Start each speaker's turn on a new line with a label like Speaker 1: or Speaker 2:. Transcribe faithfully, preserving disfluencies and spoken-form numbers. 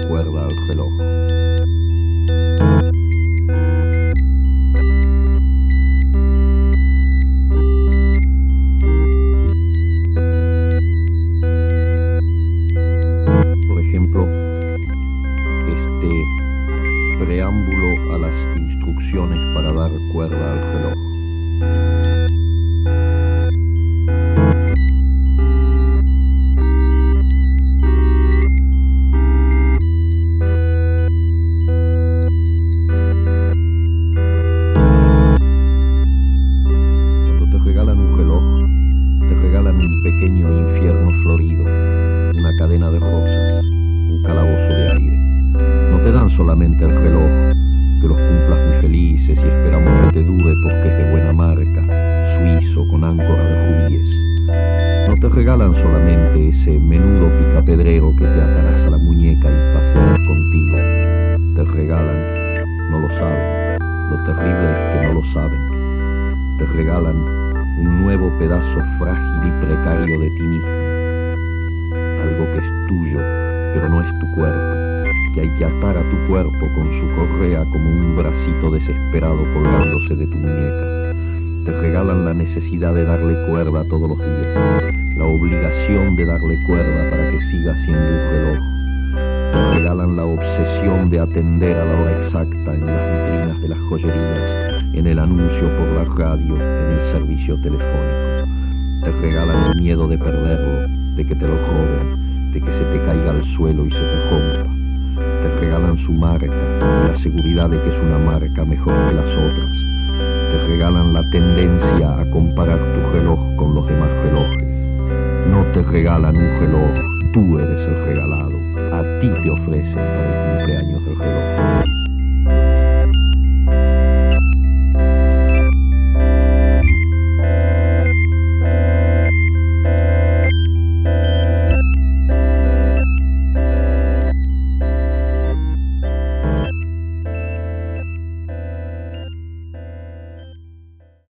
Speaker 1: cuerda al reloj. Por ejemplo, este preámbulo a las instrucciones para dar cuerda al reloj. Pequeño infierno florido, una cadena de rosas, un calabozo de aire. No te dan solamente el reloj, que los cumplas muy felices y esperamos que te dure porque es de buena marca, suizo con áncora de rubíes. No te regalan solamente ese menudo picapedrero que te atarás a la muñeca y pasearás contigo. Te regalan, no lo saben, lo terrible es que no lo saben. Te regalan un nuevo pedazo frágil y precario de ti mismo, algo que es tuyo, pero no es tu cuerpo, que hay que atar a tu cuerpo con su correa como un bracito desesperado colgándose de tu muñeca. Te regalan la necesidad de darle cuerda todos los días, la obligación de darle cuerda para que siga siendo un reloj. Te regalan la obsesión de atender a la hora exacta en las vitrinas de las joyerías, en el anuncio por la radio, en el servicio telefónico. Te regalan el miedo de perderlo, de que te lo roben, de que se te caiga al suelo y se te rompa. Te regalan su marca, la seguridad de que es una marca mejor que las otras. Te regalan la tendencia a comparar tu reloj con los demás relojes. No te regalan un reloj, tú eres el regalado. A ti te ofrecen para el cumpleaños del reloj.